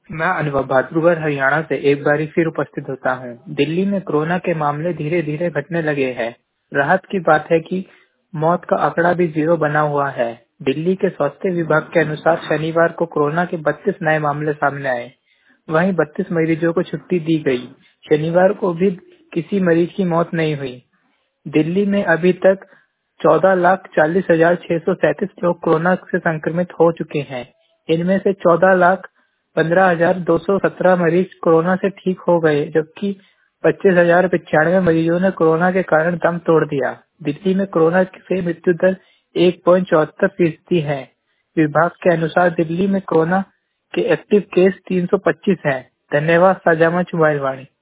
मैं अनुभव भाद्रगढ़ हरियाणा से एक बारी फिर उपस्थित होता हूँ। दिल्ली में कोरोना के मामले धीरे धीरे घटने लगे हैं। राहत की बात है कि मौत का आंकड़ा भी 0 बना हुआ है। दिल्ली के स्वास्थ्य विभाग के अनुसार शनिवार को कोरोना के 32 नए मामले सामने आए। वहीं 32 मरीजों को छुट्टी दी गई। शनिवार को भी किसी मरीज की मौत नहीं हुई। दिल्ली में अभी तक 14,40,637 लोग कोरोना से संक्रमित हो चुके हैं। इनमें से 14,15,217 मरीज कोरोना से ठीक हो गए, जबकि 25,095 मरीजों ने कोरोना के कारण दम तोड़ दिया। दिल्ली में कोरोना से मृत्यु दर 1.74% है। विभाग के अनुसार दिल्ली में कोरोना के एक्टिव केस 325 हैं। धन्यवाद। साझा मंच मोबाइल वाणी।